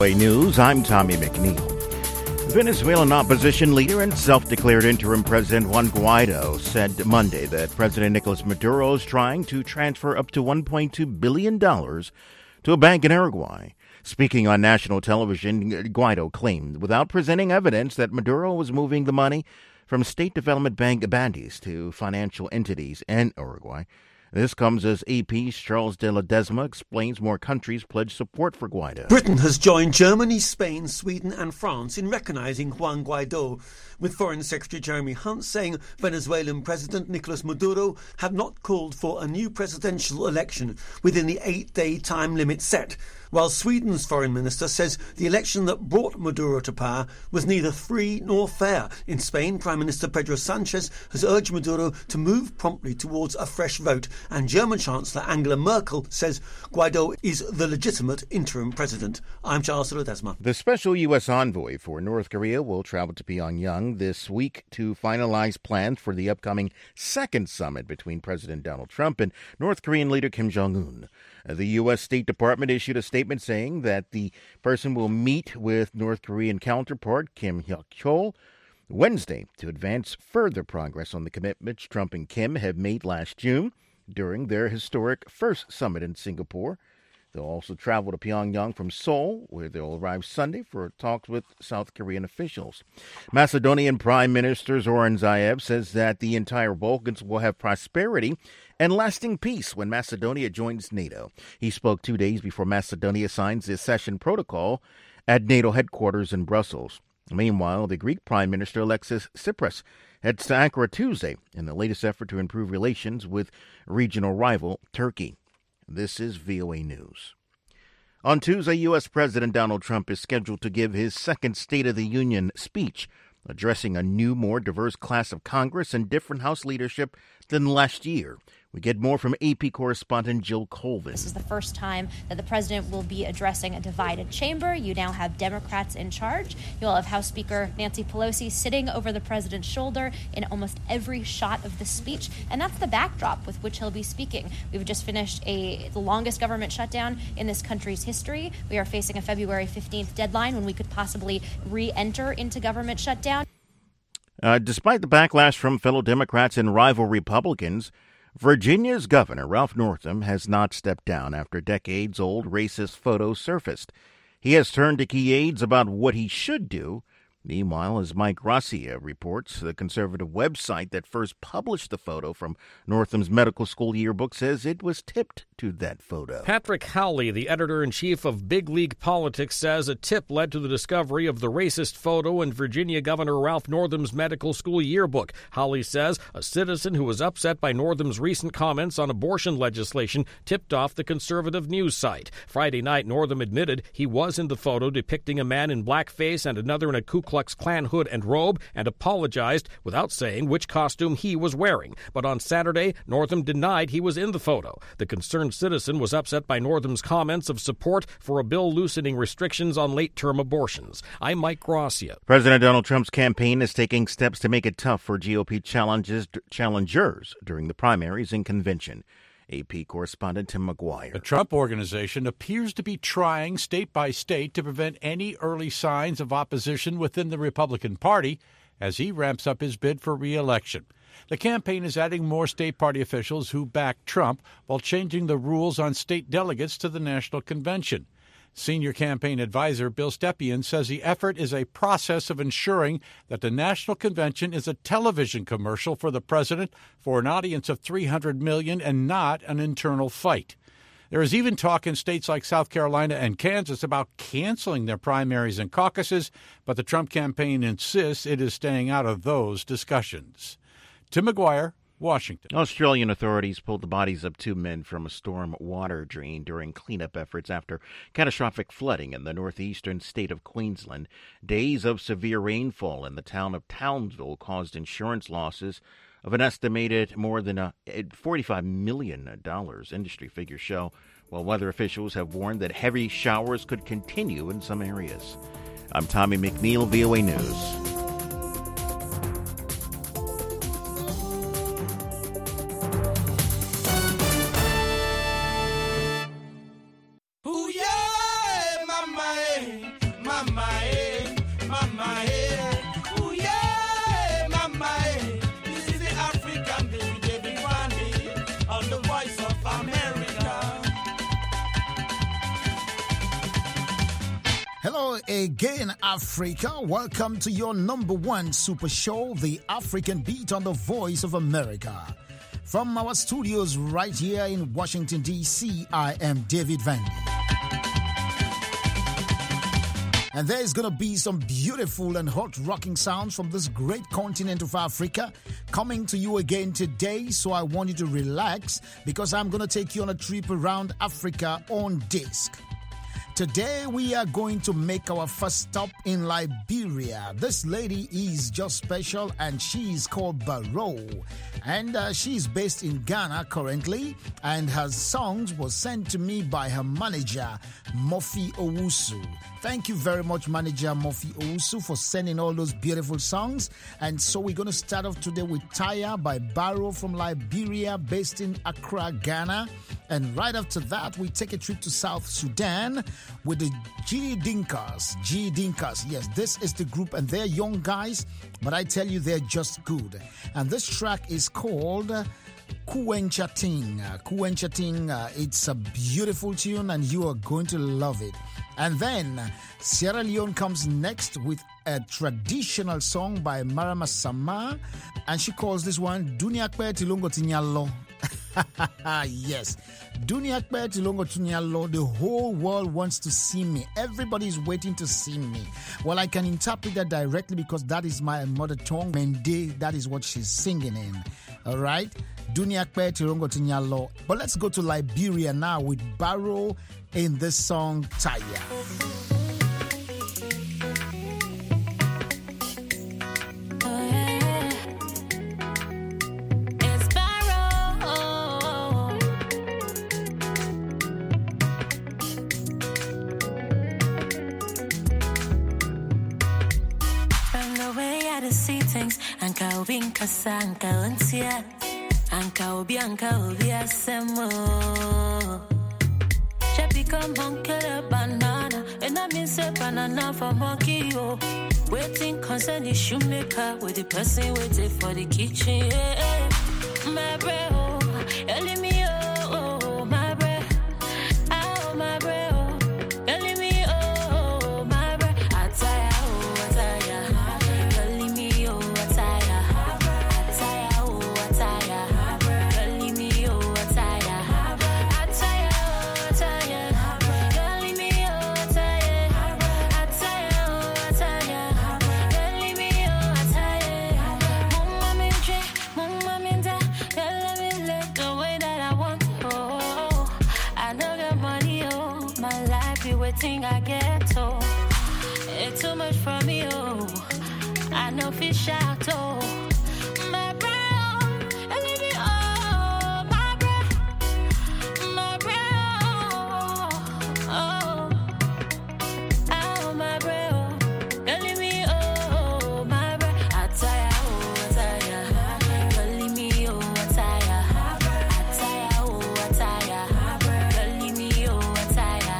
News, I'm Tommy McNeil. Venezuelan opposition leader and self-declared interim President Juan Guaido said Monday that President Nicolas Maduro is trying to transfer up to $1.2 billion to a bank in Uruguay. Speaking on national television, Guaido claimed, without presenting evidence, that Maduro was moving the money from State Development Bank Bandis to financial entities in Uruguay. This comes as AP's Charles de Ledesma explains more countries pledge support for Guaido. Britain has joined Germany, Spain, Sweden and France in recognising Juan Guaido, with Foreign Secretary Jeremy Hunt saying Venezuelan President Nicolas Maduro had not called for a new presidential election within the 8-day time limit set, while Sweden's foreign minister says the election that brought Maduro to power was neither free nor fair. In Spain, Prime Minister Pedro Sanchez has urged Maduro to move promptly towards a fresh vote, and German Chancellor Angela Merkel says Guaido is the legitimate interim president. I'm Charles Ledesma. The special U.S. envoy for North Korea will travel to Pyongyang this week to finalize plans for the upcoming second summit between President Donald Trump and North Korean leader Kim Jong-un. The U.S. State Department issued a statement saying that the person will meet with North Korean counterpart Kim Hyok-chol Wednesday to advance further progress on the commitments Trump and Kim have made last June during their historic first summit in Singapore. They'll also travel to Pyongyang from Seoul, where they'll arrive Sunday for talks with South Korean officials. Macedonian Prime Minister Zoran Zaev says that the entire Balkans will have prosperity and lasting peace when Macedonia joins NATO. He spoke 2 days before Macedonia signs the accession protocol at NATO headquarters in Brussels. Meanwhile, the Greek Prime Minister Alexis Tsipras heads to Ankara Tuesday in the latest effort to improve relations with regional rival Turkey. This is VOA News. On Tuesday, U.S. President Donald Trump is scheduled to give his second State of the Union speech, addressing a new, more diverse class of Congress and different House leadership than last year. We get more from AP correspondent Jill Colvin. This is the first time that the president will be addressing a divided chamber. You now have Democrats in charge. You'll have House Speaker Nancy Pelosi sitting over the president's shoulder in almost every shot of the speech. And that's the backdrop with which he'll be speaking. We've just finished the longest government shutdown in this country's history. We are facing a February 15th deadline when we could possibly re-enter into government shutdown. Despite the backlash from fellow Democrats and rival Republicans, Virginia's Governor Ralph Northam has not stepped down after decades-old racist photos surfaced. He has turned to key aides about what he should do. Meanwhile, as Mike Gracia reports, the conservative website that first published the photo from Northam's medical school yearbook says it was tipped to that photo. Patrick Howley, the editor-in-chief of Big League Politics, says a tip led to the discovery of the racist photo in Virginia Governor Ralph Northam's medical school yearbook. Howley says a citizen who was upset by Northam's recent comments on abortion legislation tipped off the conservative news site. Friday night, Northam admitted he was in the photo depicting a man in blackface and another in a Ku Klux Klan hood and robe, and apologized without saying which costume he was wearing. But on Saturday, Northam denied he was in the photo. The concerned citizen was upset by Northam's comments of support for a bill loosening restrictions on late-term abortions. I'm Mike Gracia. President Donald Trump's campaign is taking steps to make it tough for GOP challengers during the primaries and convention. AP correspondent Tim McGuire. The Trump Organization appears to be trying state by state to prevent any early signs of opposition within the Republican Party as he ramps up his bid for re-election. The campaign is adding more state party officials who back Trump while changing the rules on state delegates to the national convention. Senior campaign advisor Bill Stepien says the effort is a process of ensuring that the National Convention is a television commercial for the president for an audience of 300 million and not an internal fight. There is even talk in states like South Carolina and Kansas about canceling their primaries and caucuses, but the Trump campaign insists it is staying out of those discussions. Tim McGuire, Washington. Australian authorities pulled the bodies of 2 men from a storm water drain during cleanup efforts after catastrophic flooding in the northeastern state of Queensland. Days of severe rainfall in the town of Townsville caused insurance losses of an estimated more than $45 million, industry figures show, while weather officials have warned that heavy showers could continue in some areas. I'm Tommy McNeil, VOA News. mama, ooh yeah, mama, this is the African baby, David Vandy, on the Voice of America. Hello again, Africa. Welcome to your number one super show, The African Beat on the Voice of America. From our studios right here in Washington, D.C., I am David Vandy. And there's going to be some beautiful and hot rocking sounds from this great continent of Africa coming to you again today. So I want you to relax because I'm going to take you on a trip around Africa on disc. Today we are going to make our first stop in Liberia. This lady is just special and she is called Barrow. And she is based in Ghana currently, and her songs were sent to me by her manager, Mofi Owusu. Thank you very much, manager Mofi Owusu, for sending all those beautiful songs. And so we're going to start off today with Taya by Barrow from Liberia, based in Accra, Ghana. And right after that, we take a trip to South Sudan with the G Dinkas. G Dinkas, yes, this is the group, and they're young guys, but I tell you, they're just good. And this track is called Kuenchating. Kuenchating, it's a beautiful tune, and you are going to love it. And then Sierra Leone comes next with a traditional song by Marama Sama, and she calls this one Duniakpe Tilongo Tinyalo. Yes, Duniakpe Tilongo Tinyalo. The whole world wants to see me. Everybody's waiting to see me. Well, I can interpret that directly because that is my mother tongue. Mende, that is what she's singing in. All right, Duniakpe Tilongo Tinyalo. But let's go to Liberia now with Barrow in this song Taya. Anka ubinka sanka untia, anka ubi asemo. She become uncle banana, and I mean say banana for monkey oh. Waiting concern the shoemaker with the person waiting for the kitchen. Yeah. My bread oh, ellie me oh, my bread, oh my bread oh, ellie me oh, my bread. Ataya oh, ataya. Thing I get to, it's too much for me, oh. I know fish out, oh. My brown, and leave me, oh, my brown, oh, oh, my brown, and leave me, oh, my brown. Ataya, oh, ataya, and leave me, oh, ataya, ataya, oh, ataya, and leave me, oh, ataya.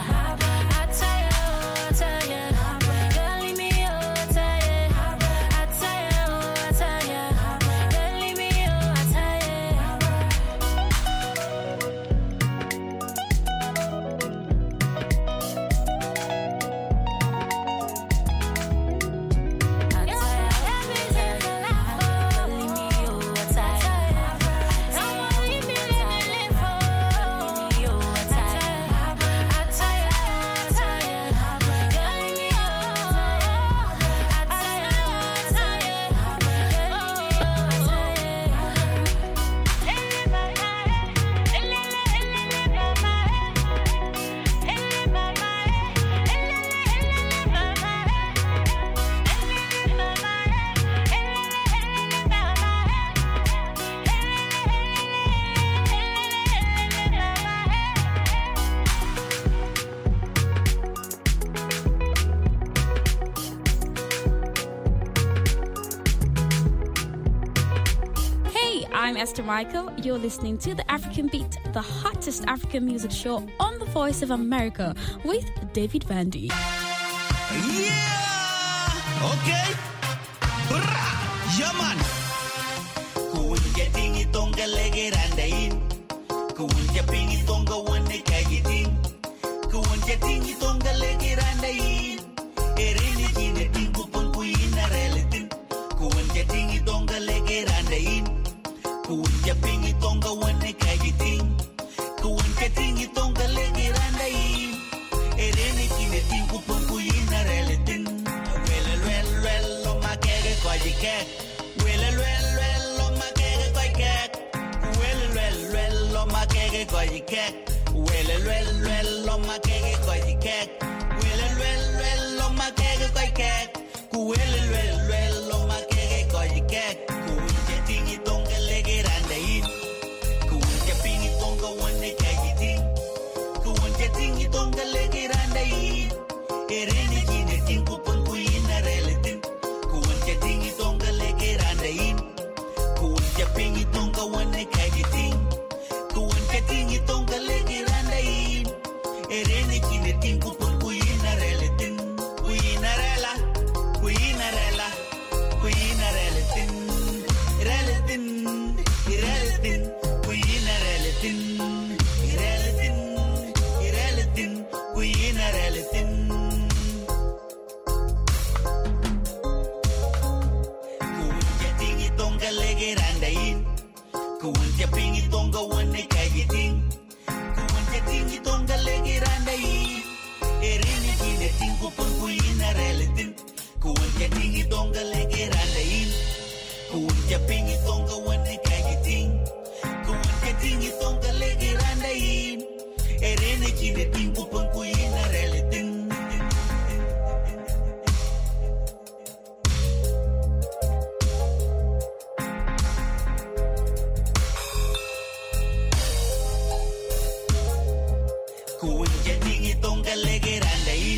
I'm Esther Michael. You're listening to The African Beat, the hottest African music show on the Voice of America with David Vandy. Yeah! Okay? Hurra! Yeah, man! Kuunja tingi tonga lege randain. Kuunja pingi tonga wane kagitin. Kuunja tingi tonga lege randain. Erini jine tingu pangkuina relatin. Kuunja tingi tonga lege randain. Kuunja pingi tonga wane kagitin. Kuunja tingi tonga lege randain. Erini jine tingu pangkuina relatin. Well, lo makere kwa jiket. Well, lo makere kwa jiket. Well, lo makere kwa jiket. Well, lo makere kwa jiket. Well, lo makere kwa jiket. Well, lo makere kwa jiket. Kuunja tingi tonga lege randain. Kuunja pingi tonga wane kagitin. Kuunja tingi tonga lege randain. Erini jine tingu pangkuina relatin. Kuunja tingi tonga lege randain. Kuunja pingi tonga wane kagitin. Kuunja tingi tonga lege randain. Erini jine tingu pangkuina relatin. Kuina rela. Kuina rela. Kuina relatin. Relatin. Relatin. Kuina relatin. Relatin. Relatin. Kuina relatin. Kuunja tingi tonga lege randain. Kuunja pingi tonga wane kagitin. Kuunja tingi tonga lege randain. Erini jine tingu pangkuina relatin. Kuunja tingi tonga lege randain. Kuunja pingi tonga wane kagitin. Kuunja tingi tonga lege randain. Erini jine tingu pangkuina relatin. Kuunja tingi tonga lege randain.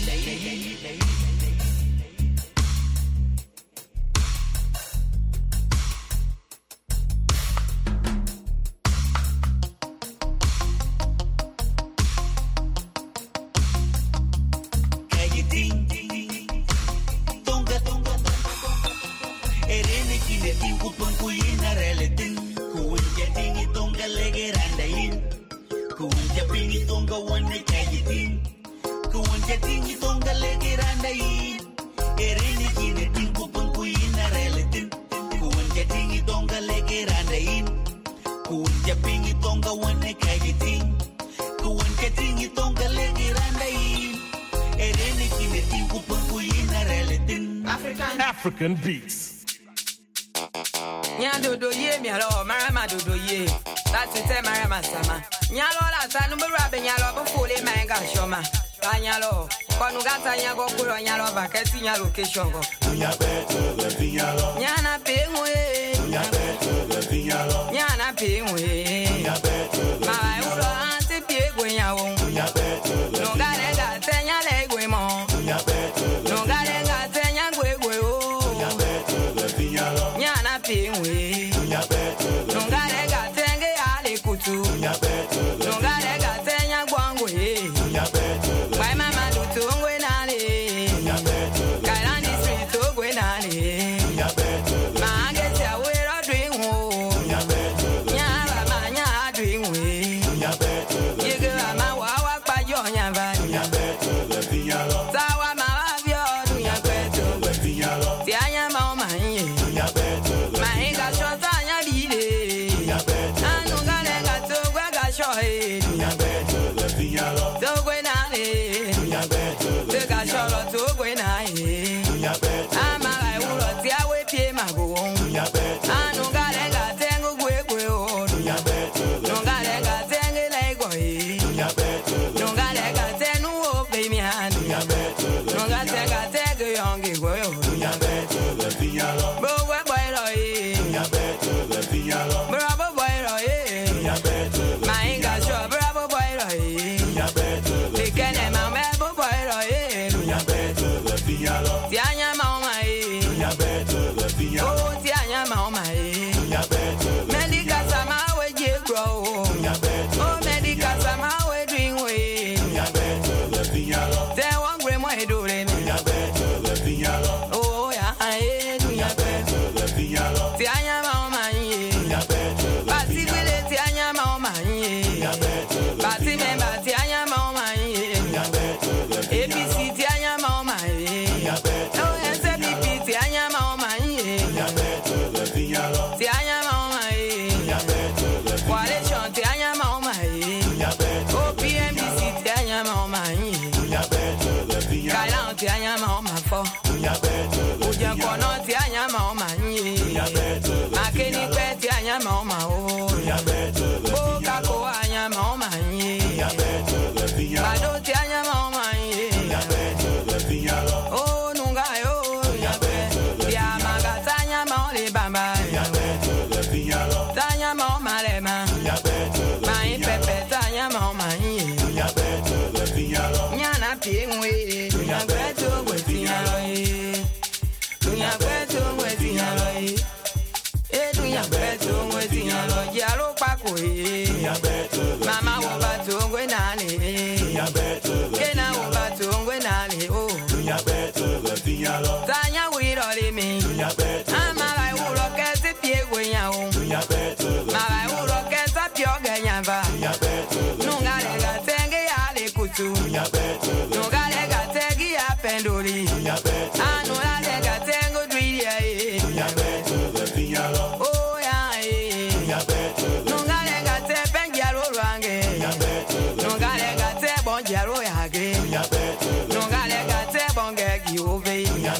Kagitin. Tonga tonga tonga. Erini jine tingu pangkuina relatin. Kuunja tingi tonga lege randain. Kuunja pingi tonga wane kagitin. Kuunja tingi tonga lege randain. Erini jine tingu pangkuina relatin. Kuunja tingi tonga lege randain. Kuunja pingi tonga wane kagitin. Kuunja tingi tonga lege randain. Erini jine tingu pangkuina relatin. African beats. Nyadodo ye mi alo marama dodo ye. That's it marama sama. Nyalo la sanu barabe nyalo bu fule manga shoma. Nyalo kwanu gata nyago kulo nyalo baketi nyalo keshongo. Nyana pengwe. Nyana pengwe. Ma ulo anti piegwe nyawo. Nongare gata nyale gwe mo. Nongare gata nyagwe gwe o. Nyana pengwe. Nongare gata nge ale kutu. Nongare gata nyagwangwe. Why mama do tungwe nale. Kairani street tungwe nale. Mange tia wero drink wo. Nyaba ma nya drink we. Yege ama wawa pa yo nyabani. Sawa ma wavyo du nyakweto. Ti anya ma o manye. Ma inga shota nya bile. Anu gane ga togwe ga shohe. Togwe nale. Tega sholo togwe nale. Ama ga ulo ti awe pie mago. Anu gane ga tengu gwe gwe o. Nungale ga tengu lego e. Nungale ga tenu o pe mi anu. Nungale ga tengu yongi gwe o. Bo gwe boy lo e. Bravo boy lo e. Mainga sho bravo boy lo e. Likene ma me bo boy lo e. Tianya ma o ma e. Oh tianya ma o ma e. Medica sama we je grow. Oh medica sama we drink we. Te wan gre mo e do re me. nyama on my phone. Uja kono ti anyama on my knee. Makeni peti anyama on my own. Boka ko anyama on my knee. Bado ti anyama on my knee. Oh, nunga yo. Dia magata anyama on le bamba. Tanyama on my lema. My pepe tanyama on my knee. Nyana pingwe. Dunya kwetu gwetinyaloi. Dunya kwetu gwetinyaloi. Dunya kwetu gwetinyaloi. Jalo pako mama wabatu ngwe nani. Kena wabatu ngwe nani. Oh. Tanya wiro limi. Amala wuro kesi pie gwenyao. Mala wuro kesa pio genyava. Nunga lega tenge yale kutu. Nunga lega tegi ya pendoli. Anula lega tengo dwiya. Oh ya. Nunga lega te penjaro range. Nunga lega te bonjaro yage. Nunga lega te bongegi ove.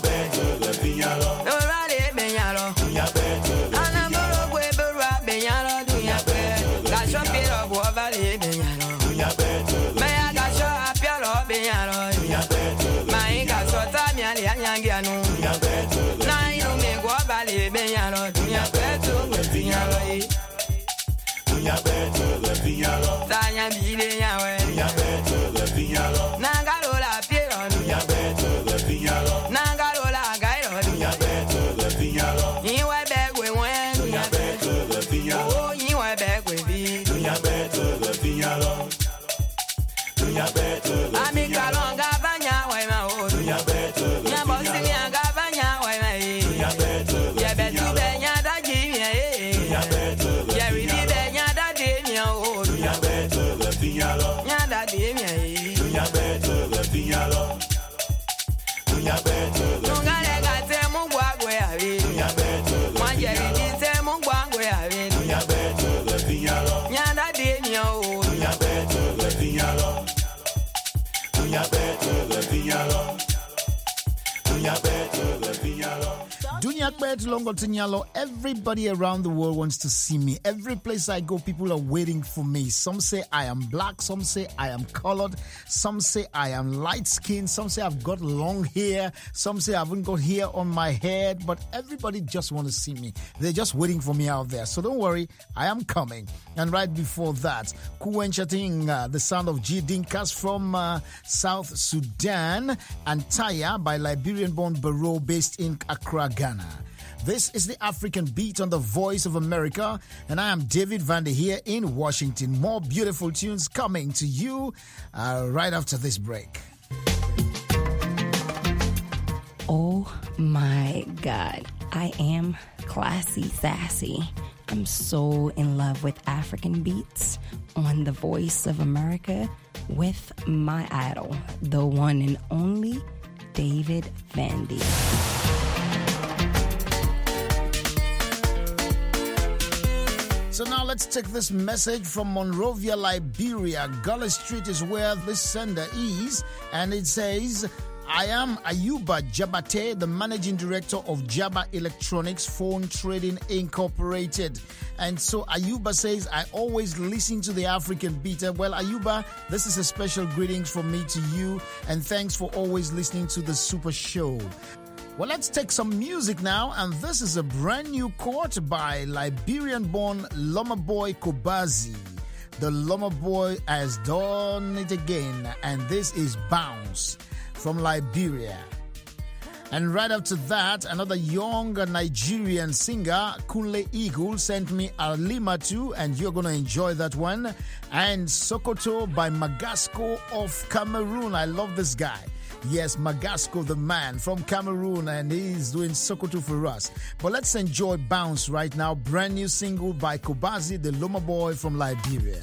Orale benyaro. Anamoro gwe berwa benyaro dunya pe. Gasho piro gwo vale benyaro. Maya gasho apiaro benyaro. Mai gasho tamiali anyangianu. Na ino me gwo vale benyaro dunya pe tu benyaro. Tanya bile nyawe. Nangalola piero. Nangalola gairo. Iwe begwe wen. Oh, iwe begwe bi. Ami kalonga banya wema o. Nyambo sinyanga banya wema e. Yebe tu benya da jimye e. Yeri di benya da demya o. Nyanda demya e. Nungale gate mungwagwe avi. Mwanjeri di te mungwagwe avi. Nyanda demya o. Dunyakbet Longo Tinyalo, everybody around the world wants to see me. Every place I go, people are waiting for me. Some say I am black, some say I am colored, some say I am light-skinned, some say I've got long hair, some say I haven't got hair on my head, but everybody just want to see me. They're just waiting for me out there. So don't worry, I am coming. And right before that, Kuwen Chating, the sound of G. Dinkas from South Sudan, and Taya by Liberian-born Barrow based in Accra, Ghana. This is the African Beat on the Voice of America, and I am David Vander here in Washington. More beautiful tunes coming to you right after this break. Oh my God, I am classy, sassy. I'm so in love with African beats on the Voice of America with my idol, the one and only David Vandy. So now let's take this message from Monrovia, Liberia. Gullah Street is where this sender is, and it says, I am Ayuba Jabate, the managing director of Jabba Electronics Phone Trading Incorporated. And so Ayuba says, I always listen to the African Beat. Well, Ayuba, this is a special greetings from me to you, and thanks for always listening to the Super Show. Well, let's take some music now, and this is a brand new court by Liberian-born Loma Boy Kobazi. The Loma Boy has done it again, and this is Bounce from Liberia. And right after that, another young Nigerian singer, Kunle Eagle, sent me Alimatu, and you're going to enjoy that one. And Sokoto by Magasco of Cameroon. I love this guy. Yes, Magasco, the man from Cameroon, and he's doing Sokoto for us. But let's enjoy Bounce right now. Brand new single by Kobazi, the Loma Boy from Liberia.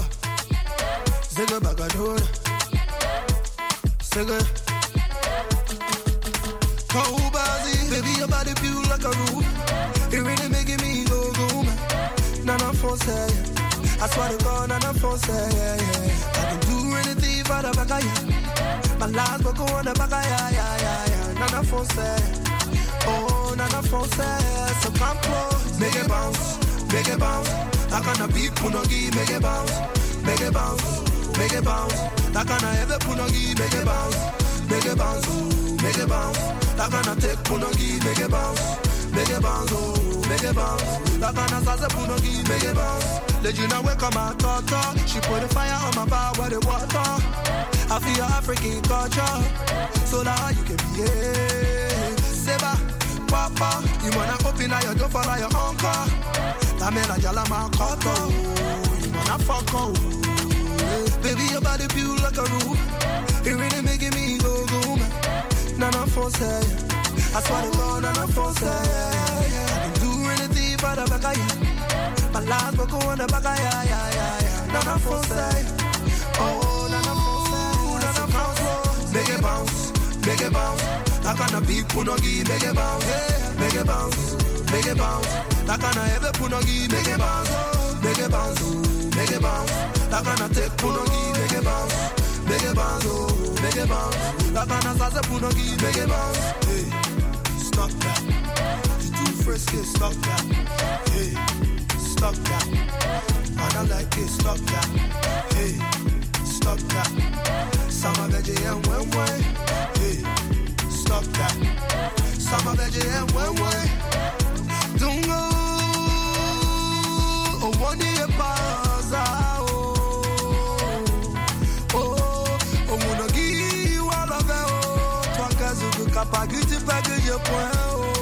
Kobazi, baby, your body feel like a room. It really making me go, man. Nana for say, I swear to God, and I'm for say, yeah, yeah. I can do anything for the back, yeah. My last book on the back, yeah. Nana for say, oh, Nana for say. So come close, make it bounce, make it bounce. I can't be punogi, make it bounce, make it bounce, make it bounce. I can't ever punogi, make it bounce, make it bounce, make it bounce. I can't take punogi, make it bounce, make it bounce, make it bounce. I can't say punogi, make it bounce. Let you know where come my daughter. She put a fire on my bar with the water. I feel African culture, so that you can be here. Seba, Papa, you wanna open up your door for your uncle. That man a jala man koto. You wanna fuck on. Baby, your body feel like a roof. It really making me go go, man. Nana for say, I swear to God, Nana for say. I can do anything for the back, yeah. My last book on the back, yeah. Nana for say, oh, Nana for say, Nana for say. Make it bounce, make it bounce. I can't be punogi, make it bounce, make it bounce, make it bounce. I can't ever punogi, make it bounce, make it bounce, make it bounce. I can't take punogi, make it bounce, make it bounce, make it bounce. I can't say punogi, make it bounce. Hey, stop that. You're too frisky, stop that. Hey, stop that. I don't like it, stop that. Hey, stop that. Summer veggie and when way. Hey, stop that. Summer veggie and when way. Don't go. Oh, one day pass out. Oh, wanna give you all of it. Toi, qu'est-ce que tu capable de faire que je point.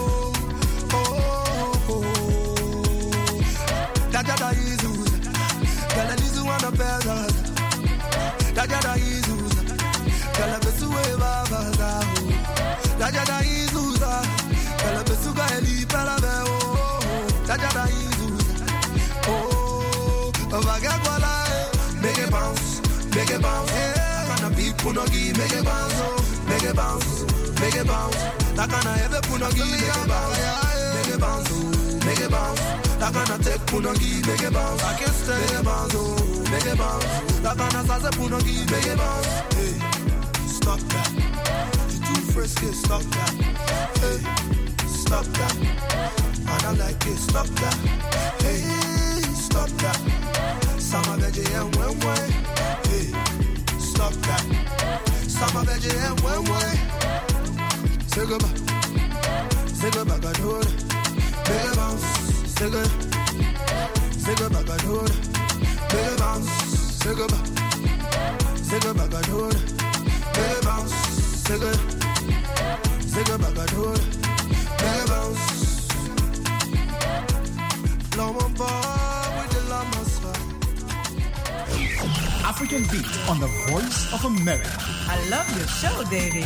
Dajada Jesus, gala nizu wana pesa. Dajada Jesus, gala besu eva vaza. Dajada Jesus, gala besu ga eli pela veo. Dajada Jesus, oh, vaga gwala, make it bounce, make it bounce. I can't be punogi, make it bounce, make it bounce, make it bounce. I can't ever punogi, make it bounce, make it bounce, make it bounce. I can't take punogi, make it bounce. I can't stay, make it bounce, make it bounce. I can't say punogi, make it bounce. Hey, stop that. You're too frisky, stop that. Hey, stop that. I don't like it, stop that. Hey, stop that. Summer veggie and when way. Hey, stop that. Summer veggie and when way. Say goodbye, God, hold it. Make it bounce. Say goodbye, God, hold it. Make it bounce. Say goodbye, God, hold it. Make it bounce. Say goodbye, God, hold it. Make it bounce. Love with the llamas. African Beat on the Voice of America. I love your show, David.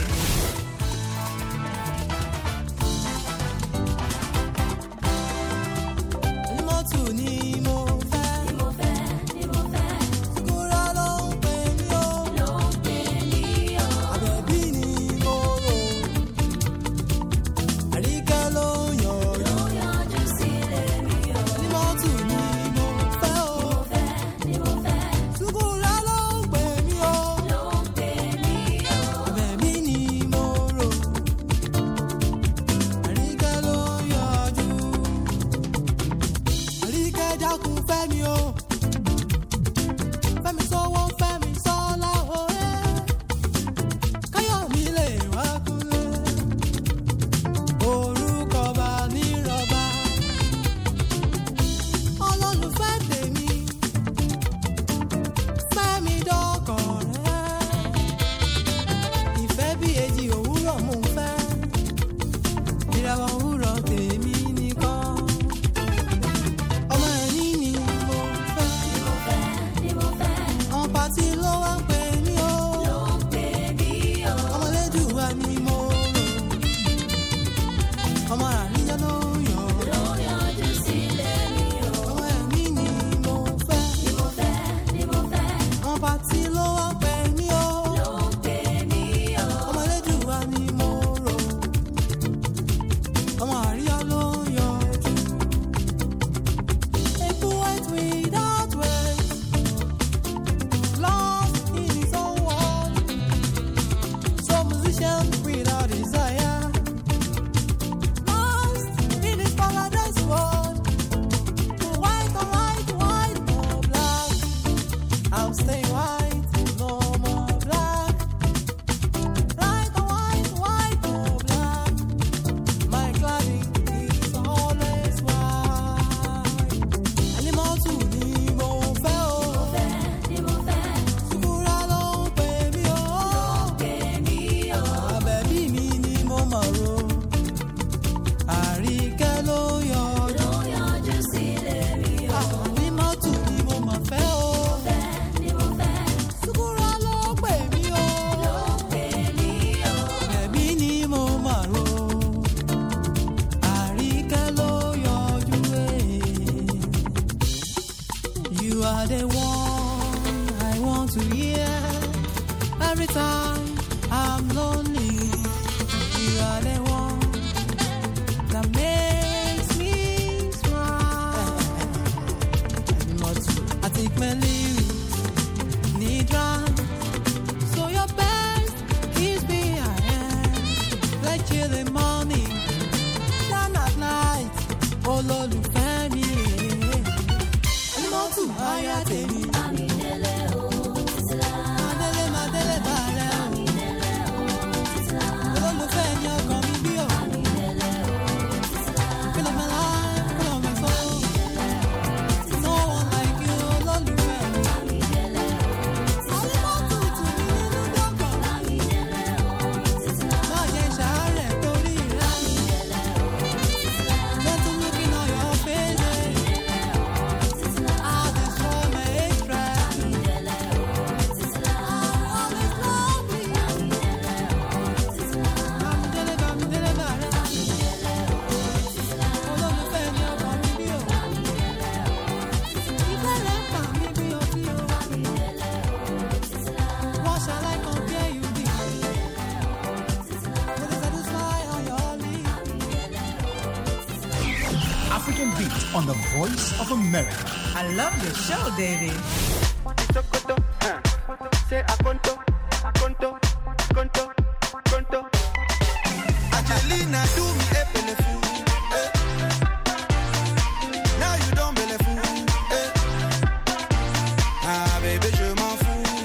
Mo are the one that makes me smile. I take my lyrics, need run. So your best keeps me high, like chill in morning, down at night. Oh Lord, you find me. I'm not too high at any. African Beat on the Voice of America. I love your show, David. Angelina, do me a bellefou. Now you don't bellefou. Ah bébé, je m'en fous.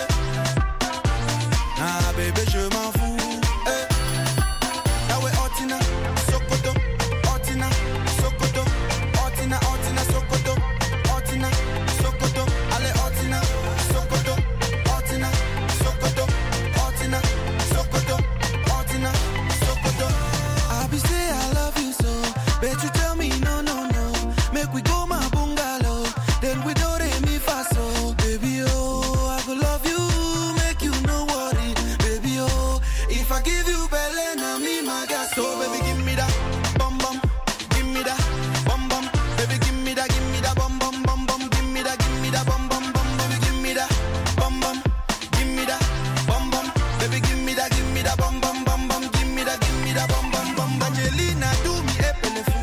Ah bébé, je m'en fous. Now we Otina, Sokoto, Otina, Sokoto, Otina, Otina, Sokoto, Otina, Sokoto, allez Otina, Sokoto, Otina, Sokoto, Otina, Sokoto, Otina, Sokoto. I be say I love you so, but you tell me no, no, no. Make we go my bungalow, then we do re mi fa so. Baby oh, I go love you, make you no worry. Baby oh, if I give you belly, na me my gas. So baby give me that bum bum, give me that bum bum. Baby give me that bum bum bum bum. Give me that bum bum bum. Baby give me that bum bum, give me that bum bum. Baby give me that bum bum bum bum. Give me that bum bum bum. Angelina, do me a bellefou.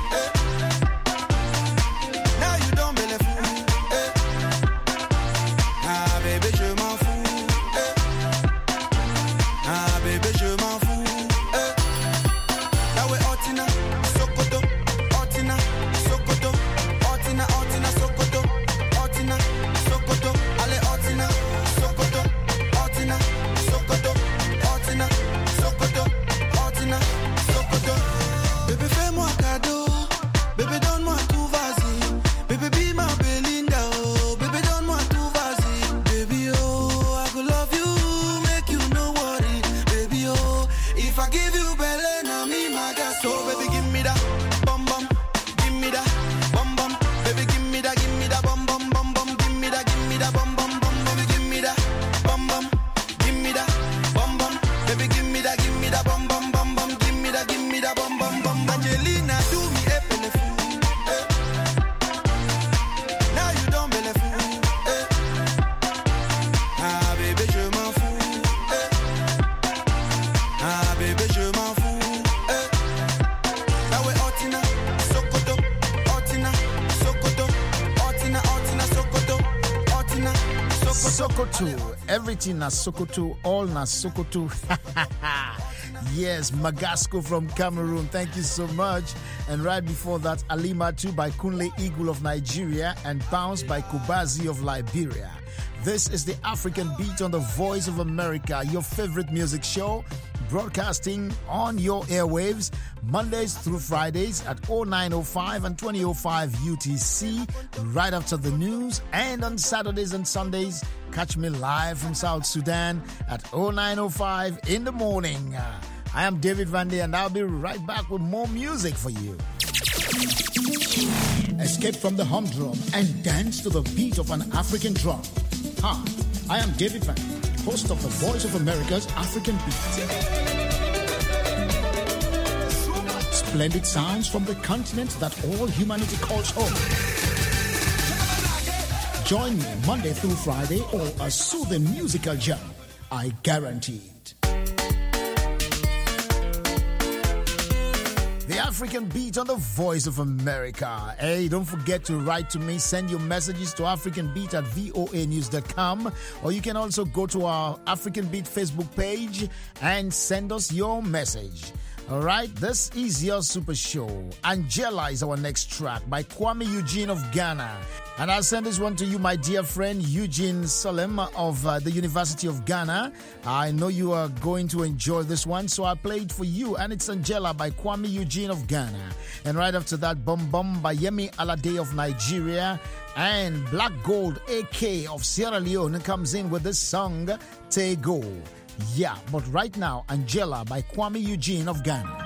Now you don't bellefou. Ah bébé, je m'en fous. Ah bébé, je m'en fous. Now we Otina, Sokoto, Otina, Sokoto, Otina, Otina, Sokoto, Otina, Sokoto, allez Otina, Sokoto, Otina, Sokoto, Otina, Sokoto, Otina, Sokoto. Bébé fais-moi cadeau, bébé donne-moi tout, vas-y. Bébé be my Belinda, oh, bébé donne-moi tout, vas-y. Baby oh, I go love you, make you no worry. Baby oh, if I give you belly, na me my gas. So baby give me that bum bum, give me that bum bum. Baby give me that bum bum bum bum. Give me that bum bum bum. Baby give me that bum bum, give me that bum bum. Baby give me that bum bum bum bum. Give me that bum bum bum. Angelina, do me a bellefou. Now you don't bellefou. Ah bébé, je m'en fous. Ah bébé, je m'en fous. Now we Otina, Sokoto, Otina, Sokoto, Otina, Otina, Sokoto, Otina, Sokoto. Sokoto, everything na Sokoto, all na Sokoto. Yes, Magasco from Cameroon, thank you so much. And right before that, Alima 2 by Kunle Eagle of Nigeria and Bounce by Kubazi of Liberia. This is the African Beat on the Voice of America, your favorite music show, broadcasting on your airwaves Mondays through Fridays at 0905 and 2005 UTC, right after the news, and on Saturdays and Sundays, catch me live from South Sudan at 0905 in the morning. I am David Vandy, and I'll be right back with more music for you. Escape from the humdrum and dance to the beat of an African drum. Hi, I am David Vandy, host of the Voice of America's African Beat. Splendid sounds from the continent that all humanity calls home. Join me Monday through Friday or a soothing musical jam. I guarantee it. African Beat on the Voice of America. Hey, don't forget to write to me. Send your messages to africanbeat@voanews.com, or you can also go to our African Beat Facebook page and send us your message. All right, this is your super show. Angela is our next track by Kwame Eugene of Ghana. And I'll send this one to you, my dear friend Eugene Salem of the University of Ghana. I know you are going to enjoy this one, so I play it for you. And it's Angela by Kwame Eugene of Ghana. And right after that, Bum Bum by Yemi Alade of Nigeria. And Black Gold AK of Sierra Leone comes in with this song, Tego. Yeah, but right now, Angela by Kwame Eugene of Ghana.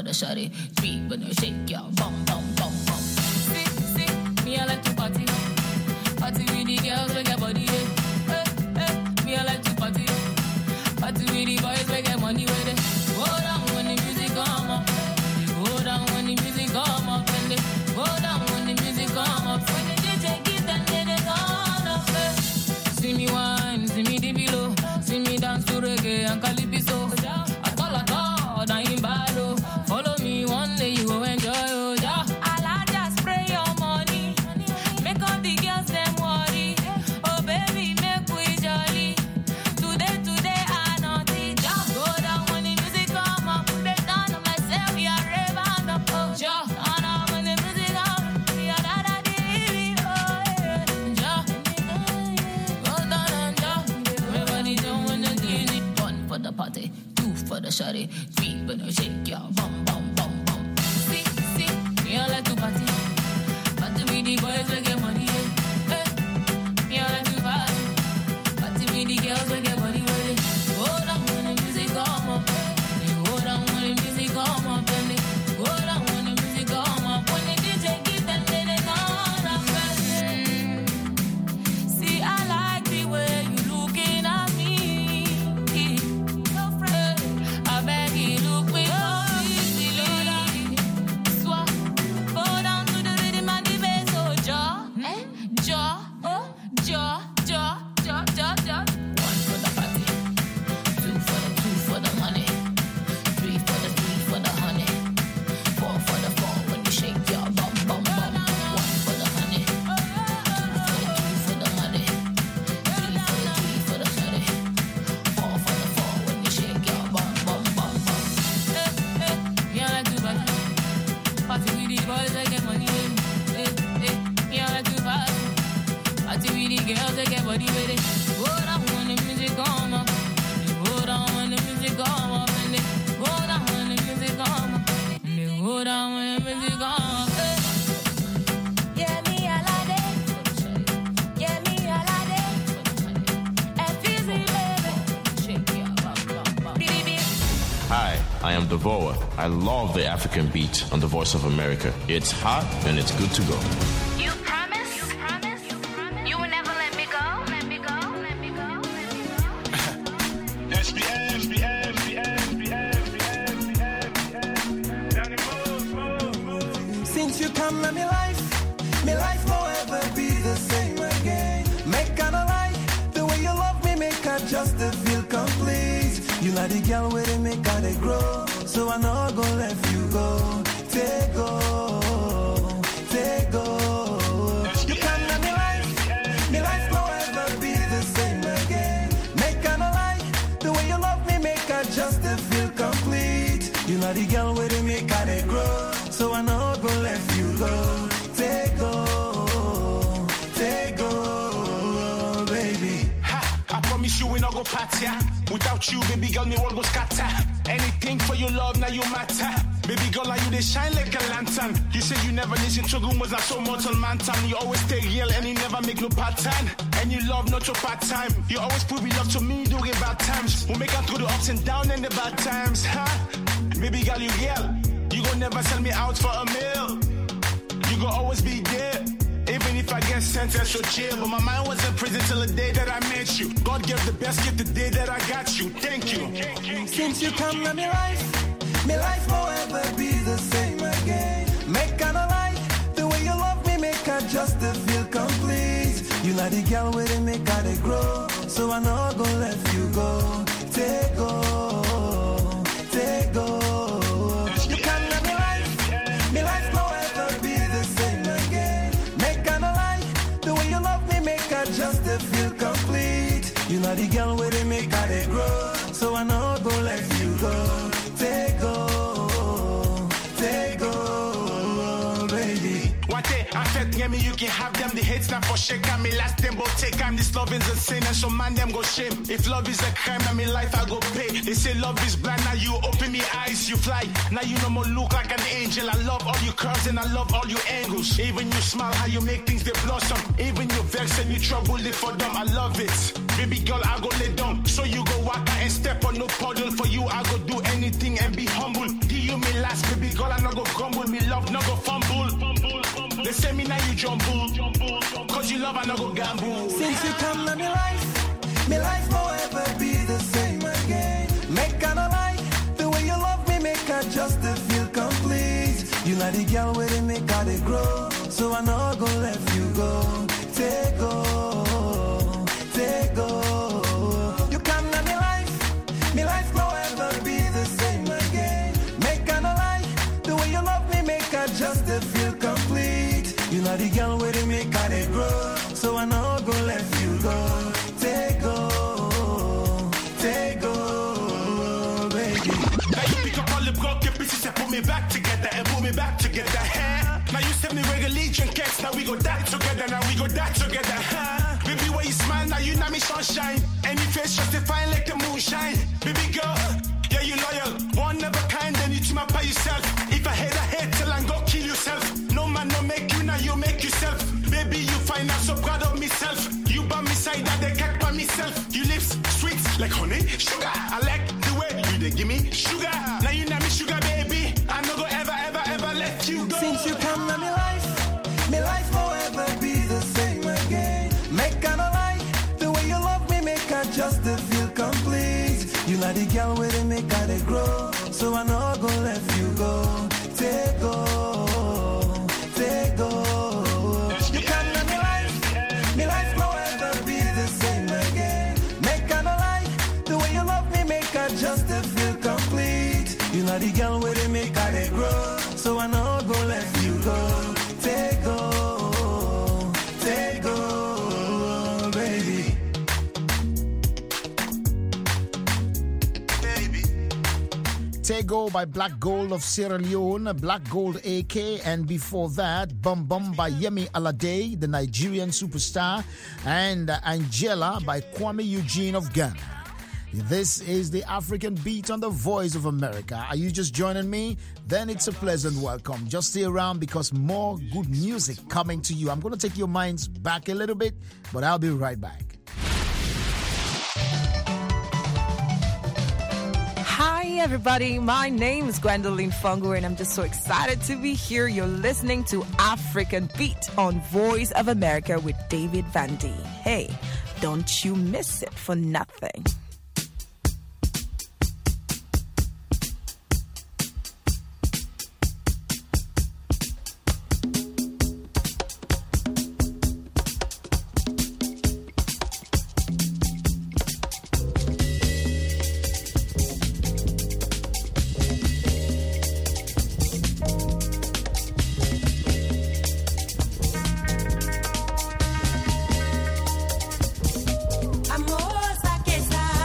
Three, when you shake your bum bum bum bum. See, me I like to party. boys we get money. Me I like to party. Party with the girls we get money with it. Hold on when the music come up. Hold on when the music come up. Hold on when the music come up. When the DJ give them, then they gonna press. See, I like the way you looking at me. No friend, I beg you look with your easily. Swap, go down to the rhythm and the bass, oh jaw, jaw, jaw, jaw, jaw, jaw, jaw. One for the party, two for the money, three for the honey, four when you shake your bum bum bum. One for the honey, two for the money, three for the honey, four when you shake your bum bum bum bum. Me I like to party with the boys I get money. Me I like to party with the girls I get money with it. Hold on when the music come up. Hold on when the music come up. Hold on when the music come up. Hold on when the music come up. Yeah, me I like it. Yeah, me I like it. It's easy, baby. Shake your bum. Hi, I am Devoa. I love the African beat on the Voice of America. It's hot and it's good to go. You promise? You promise? You promise? You will never let me go? Let me go? Let me go? Since you come to me life won't ever be the same again. Make kind of lie, the way you love me make her just to feel complete. You like the girl where they make her they grow, so I know I'm gonna let you go. Take go, take go. You come to me life won't ever be the same again. Make kind of lie, the way you love me make her just to feel complete. You like the girl where they make her they grow, so I know I'm gonna let you go. Take go, baby. I promise you we not go party. Without you, baby girl, me world go scatter. Anything for your love, now you matter. Baby girl, like you, they shine like a lantern. You say you never listen to rumors, not so much on man time. You always stay real and you never make no pattern. And you love not your part time. You always prove your love to me during bad times. We make it through the ups and downs and the bad times, huh? Baby girl, you real. You gon' never sell me out for a meal. You gon' always be there. Even if I get sentenced to jail. But my mind was in prison till the day that I met you. God gave the best gift the day that I got you. Thank you. Since you come to me life won't ever be the same again. Make kind of lie, the way you love me make her just to feel complete. You like the girl where they make her they grow, so I know I'm gonna let you go. Take go, take go. You come to me life won't ever be the same again. Make kind of lie, the way you love me make her just to feel complete. You know the girl where they make her they grow, so I know I'm gonna let you go. Take go, baby. One day, I felt near me, you can have them. The hates not for shake, I me last them, but take time. This love is a sin, and so man them go shame. If love is a crime, I mean life I go pay. They say love is blind, now you open me eyes, you fly. Now you no more look like an angel. I love all your curves and I love all your angles. Even you smile, how you make things they blossom. Even you vex and you trouble it for them. I love it. Baby girl, I go lay down. So you go walk out and step on no puddle. For you, I go do anything and be humble. Do you me last, baby girl, I no go grumble. Me love, no go fumble. They say me now you jumble. Cause you love, I no go gamble. Since you come to me life won't ever be the same again. Make kind of lie, the way you love me make her just to feel complete. You like the girl where they make her they grow, so I know I'm gonna let you go. Take go, take go. You come to me life won't ever be the same again. Make kind of lie, the way you love me make her just to feel complete. You know the girl where they make her they grow, so I know I'm gonna let you go. Take go, baby. Now you pick up all the broken pieces and put me back together and put me back together. Now you send me with Legion cakes, now we go die together, now we go die together. Baby, when you smile, now you know me sunshine. And your face justifying like the moonshine. Baby girl, yeah, you loyal. One never kind, then you team up by yourself. If I hate till I go kill yourself. No man, no make you, now you make yourself. baby, you find out so proud of myself. You by me side, I the cake by myself. You lips sweet like honey, sugar. I like the way you they give me sugar. Now you know me sugar, baby. I no go ever let you go. Since you come to me life won't ever be the same again. Make I no like the way you love me, make I just feel complete. You like the girl where they make her they grow, so I know go let you go. Take go. You come to me life won't ever be the same again. Make I no like the way you love me, make I just feel complete. You like the girl where they make her they grow, so I know go let you go. Take go, baby. Take Go by Black Gold of Sierra Leone, Black Gold AK, and before that, Bum Bum by Yemi Alade, the Nigerian superstar, and Angela by Kwame Eugene of Ghana. This is the African Beat on the Voice of America. Are you just joining me? Then it's a pleasant welcome. Just stay around because more good music coming to you. I'm going to take your minds back a little bit, but I'll be right back. Hi, everybody. My name is Gwendolyn Fungo, and I'm just so excited to be here. You're listening to African Beat on Voice of America with David Van D. Hey, don't you miss it for nothing. Amor, saque esa.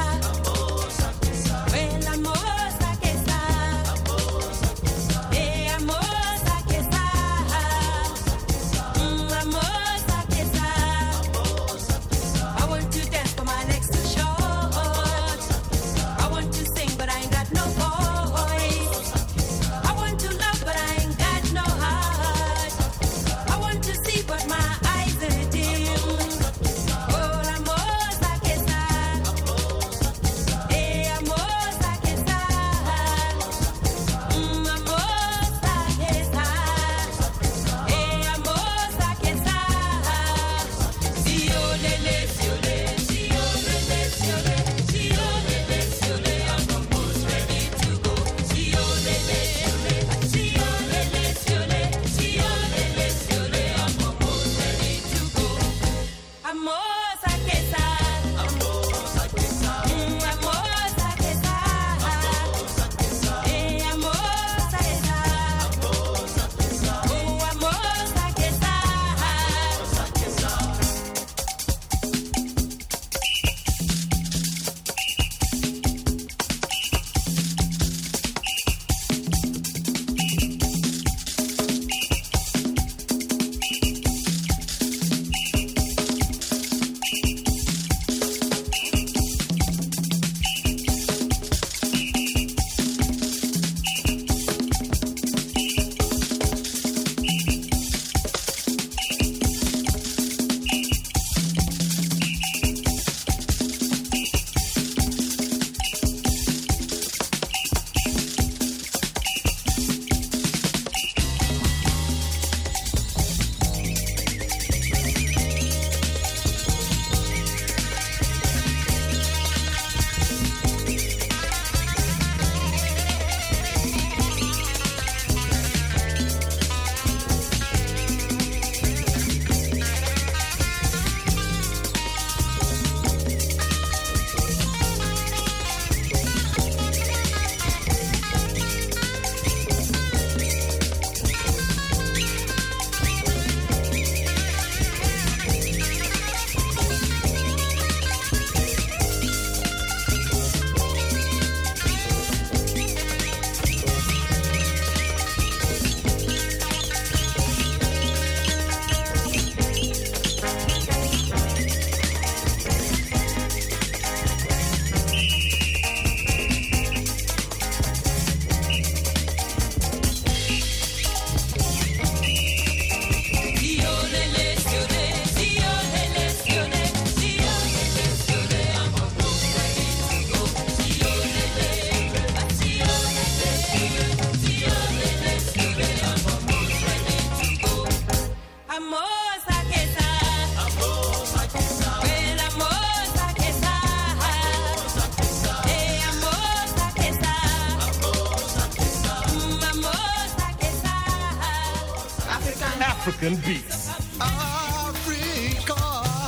African beats. Africa.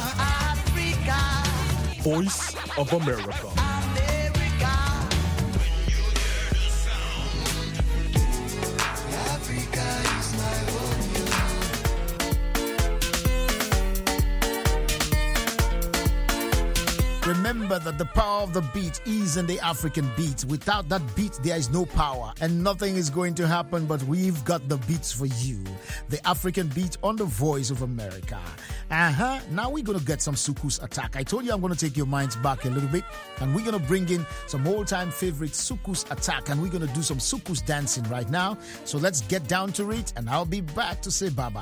Voice of America. Remember that the power of the beat is in the African beat. Without that beat, there is no power and nothing is going to happen, but we've got the beats for you. The African beat on the Voice of America. Now we're going to get some Soukous Attack. I told you I'm going to take your minds back a little bit and we're going to bring in some old-time favorite Soukous Attack and we're going to do some Soukous dancing right now. So let's get down to it and I'll be back to say bye-bye.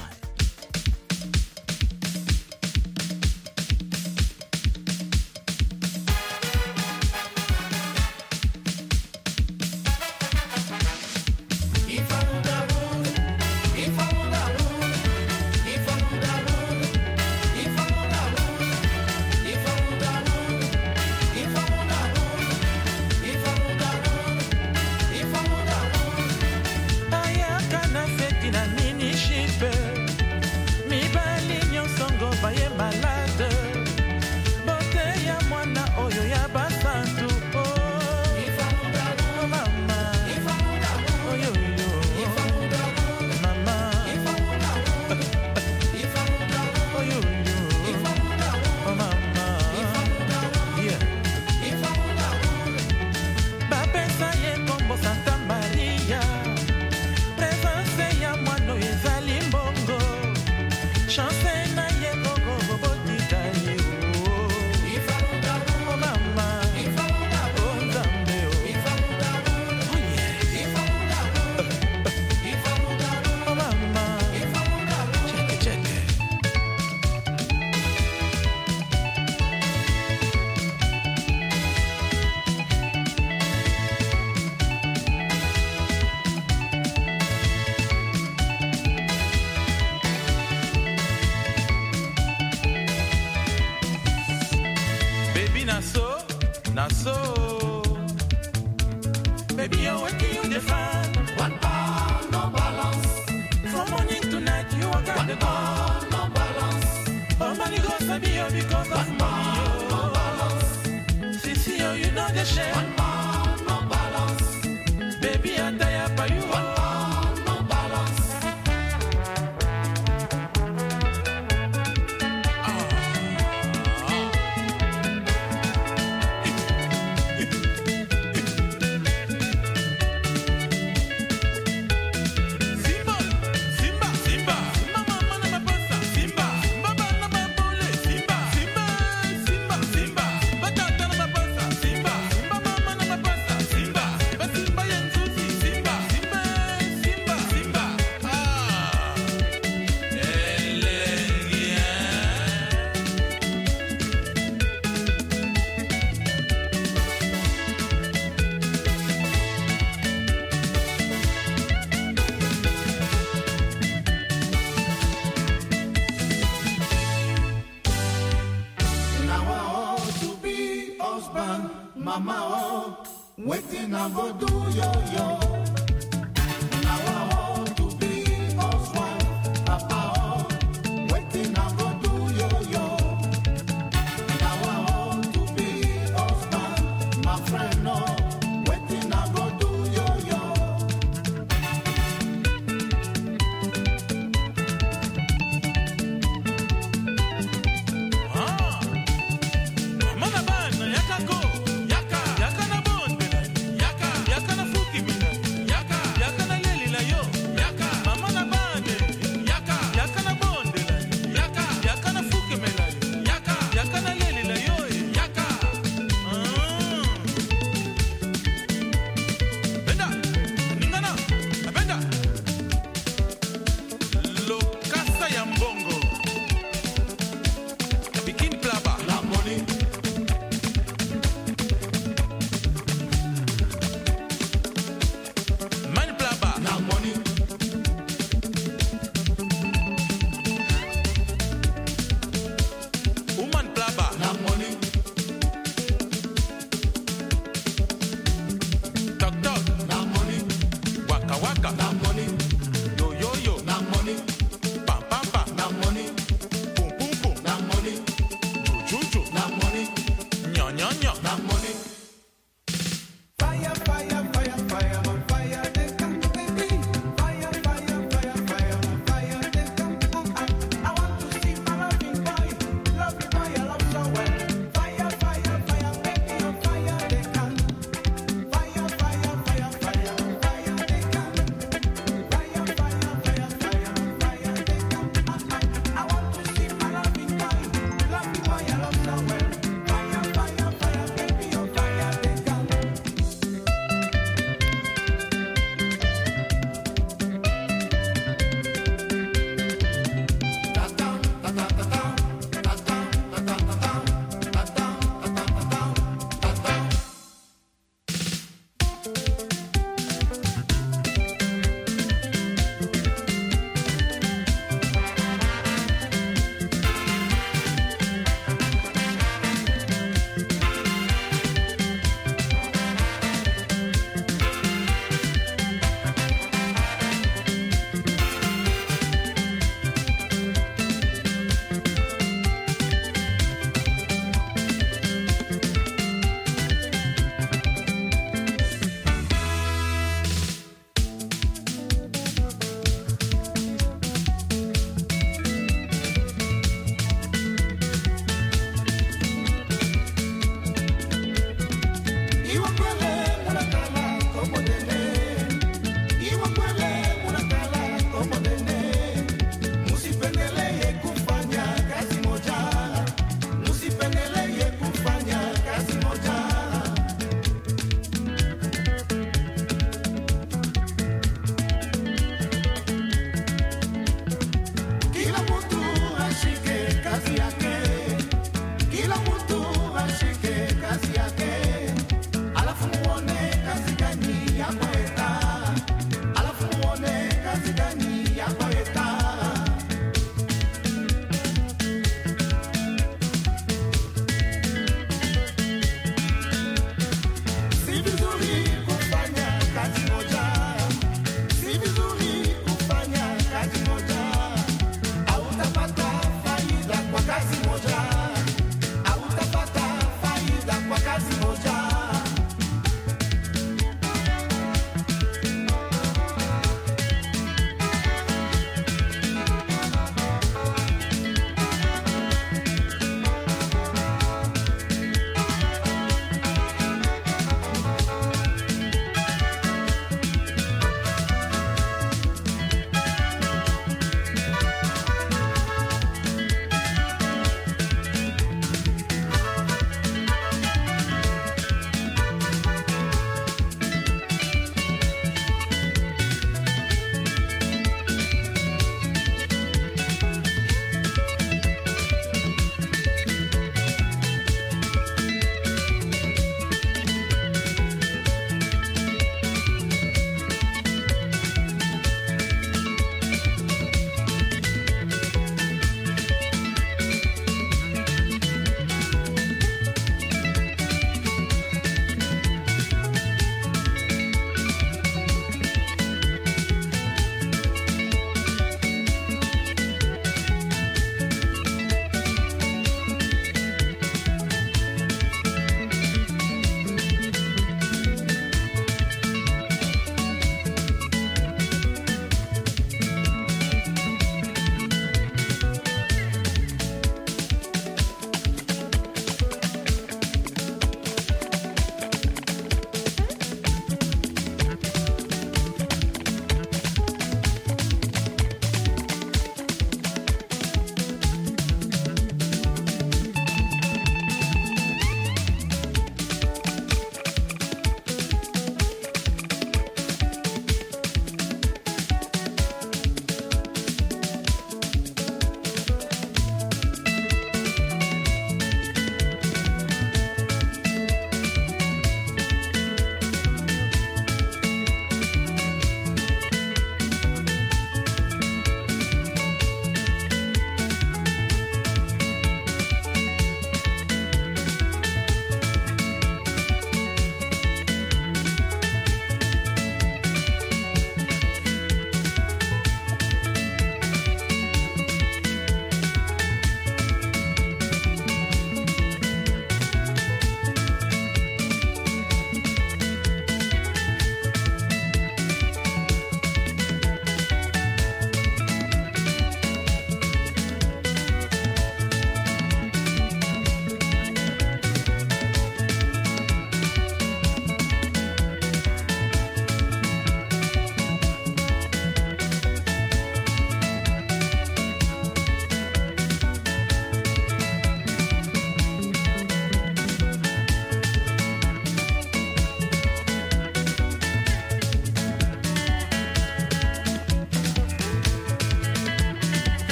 Baby, you're working, you define. One pound, no balance. From morning to night, you work at the pound, no balance. Oh, money goes to be because of money, no balance. See, you know the shame. One pound, no balance. Baby, I'm tired by you. One pound, no balance. Mama, oh, waiting I go do yo. Now I want to be husband. Papa, oh, waiting I go do yo. Now I want to be husband. My friend, oh, waiting I go do yo. Yaka,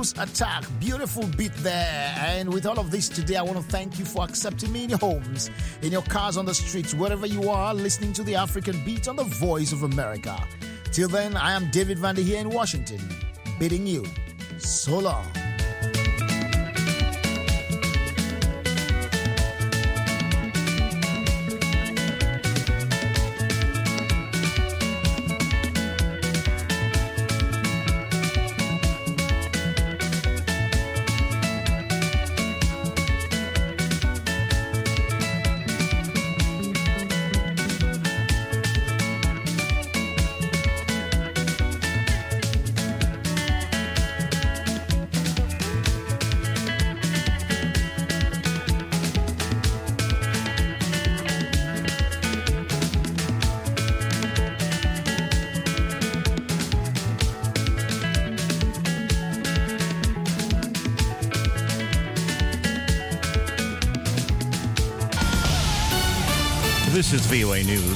Blues Attack. Beautiful beat there. And with all of this today, I want to thank you for accepting me in your homes, in your cars, on the streets, wherever you are, listening to the African Beat on the Voice of America. Till then, I am David Vandy here in Washington, bidding you so long. This is VOA News.